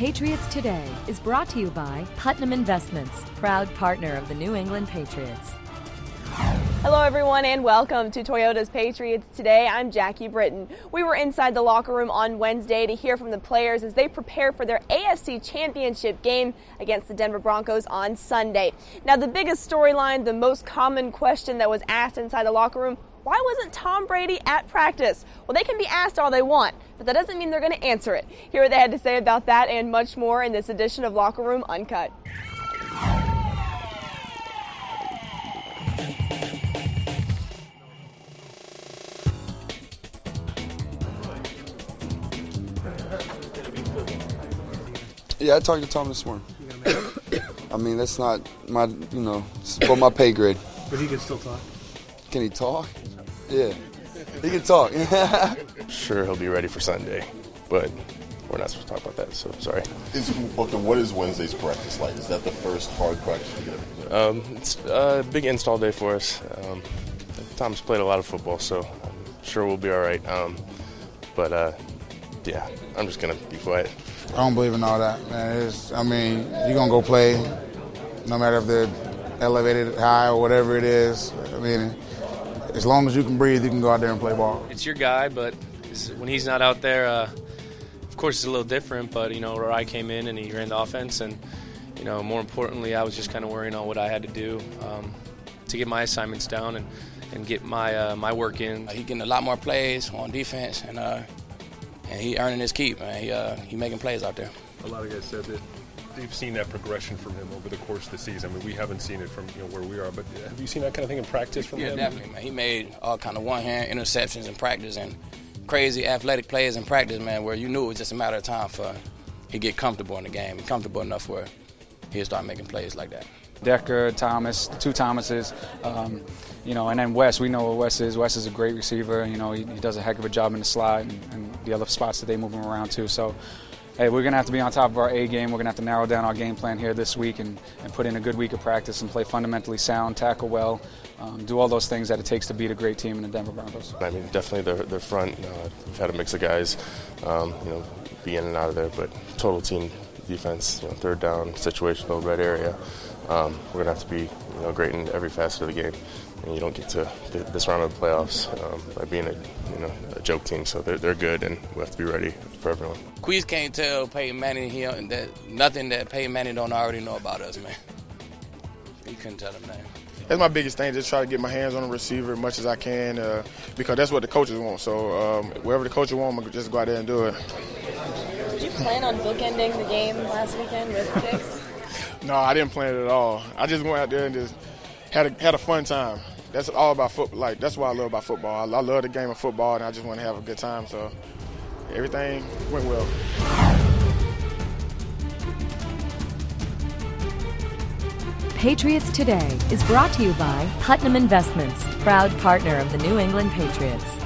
Patriots Today is brought to you by Putnam Investments, proud partner of the New England Patriots. Hello everyone and welcome to Toyota's Patriots Today. I'm Jackie Britton. We were inside the locker room on Wednesday to hear from the players as they prepare for their AFC Championship game against the Denver Broncos on Sunday. Now the biggest storyline, the most common question that was asked inside the locker room, why wasn't Tom Brady at practice? Well, they can be asked all they want, but that doesn't mean they're going to answer it. Hear what they had to say about that and much more in this edition of Locker Room Uncut. Yeah, I talked to Tom this morning. I mean, that's not my, it's above my pay grade. But he can still talk. Can he talk? Yeah, he can talk. Sure, he'll be ready for Sunday, but we're not supposed to talk about that, so sorry. What is Wednesday's practice like? Is that the first hard practice to get everything? It's a big install day for us. Tom's played a lot of football, so I'm sure we'll be all right. Yeah, I'm just going to be quiet. I don't believe in all that, man. You're going to go play no matter if they're elevated high or whatever it is. I mean, as long as you can breathe, you can go out there and play ball. It's your guy, but when he's not out there, of course it's a little different, but, Rai came in and he ran the offense, and, more importantly, I was just kind of worrying on what I had to do to get my assignments down and get my work in. He getting a lot more plays on defense, and he earning his keep, man. He making plays out there. A lot of guys said that they've seen that progression from him over the course of the season. I mean, we haven't seen it from where we are, but have you seen that kind of thing in practice from him? Yeah, definitely, man. He made all kind of one-hand interceptions in practice and crazy athletic plays in practice, man, where you knew it was just a matter of time for he'd get comfortable in the game, comfortable enough where he'd start making plays like that. Decker, Thomas, two Thomases, and then Wes. We know what Wes is. Wes is a great receiver. He does a heck of a job in the slot and the other spots that they move him around to. So, hey, we're going to have to be on top of our A game. We're going to have to narrow down our game plan here this week and put in a good week of practice and play fundamentally sound, tackle well, do all those things that it takes to beat a great team in the Denver Broncos. I mean, definitely their front. We've had a mix of guys, be in and out of there, but total team defense, third down, situational, red area. We're going to have to be great in every facet of the game. And you don't get to this round of the playoffs by being a joke team. So they're good, and we have to be ready for everyone. Queez can't tell Peyton Manning here that nothing that Peyton Manning don't already know about us, man. He couldn't tell him that. That's my biggest thing, just try to get my hands on the receiver as much as I can because that's what the coaches want. So wherever the coaches want, I'm going to just go out there and do it. Did you plan on bookending the game last weekend with picks? No, I didn't plan it at all. I just went out there and just had a fun time. That's all about football. Like, that's what I love about football. I love the game of football, and I just want to have a good time. So everything went well. Patriots Today is brought to you by Putnam Investments, proud partner of the New England Patriots.